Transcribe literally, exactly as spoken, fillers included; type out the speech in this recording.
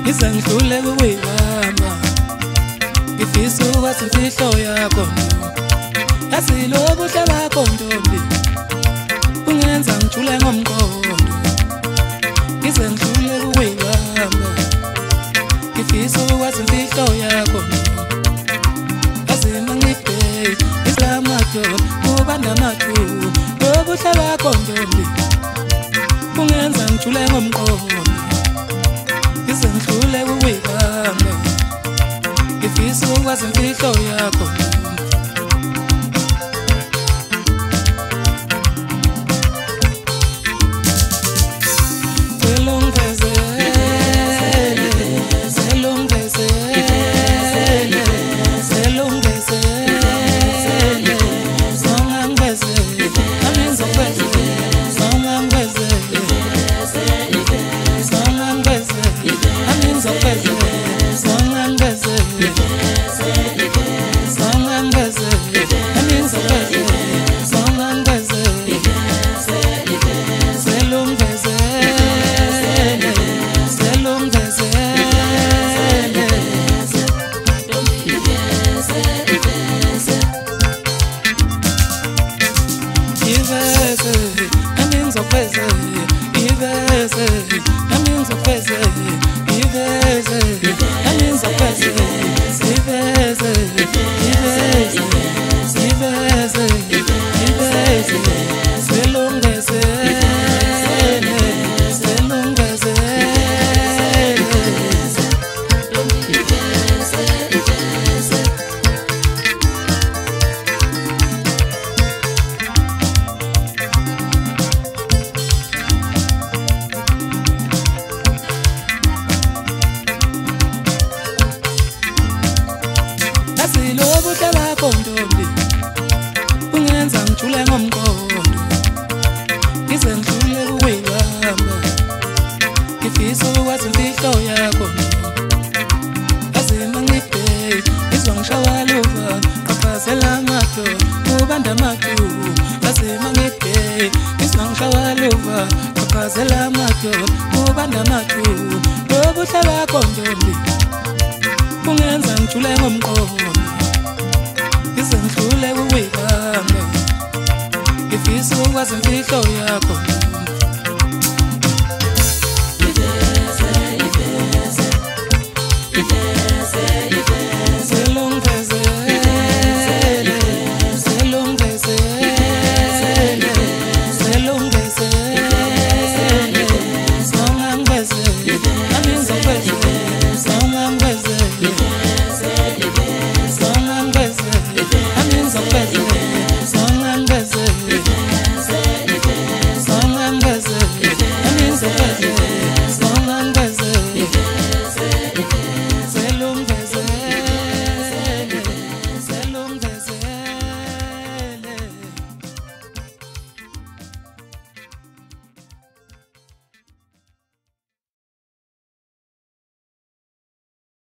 Ngizangidlule kuyibamba ngifisa ukwazi imfihlo yakho yazi lobu bakho ntombi ungenza ngijule ngomqondo ngizangidlule kuyibamba ngifisa ukwazi imfihlo yakho yazi mangibheke islamato kubanda mathu lobu bakho ntombi ungenza ngijule ngomqondo ngizangidlule kuyibamba ngifisa ukwazi imfihlo yakho ungenza ngijule ngomqondo ngizangidlule kuyibamba ngifisa ukwazi imfihlo yakho yazi mangibheke ngizongishawalova qaphazela amato kubanda mathu yazi mangibheke ngizongishawalova qaphazela amato kubanda mathu lobu bakho ntombi ungenza ngijule ngomqondo ngizangidlule kuyibamba ngifisa ukwazi imfihlo yakho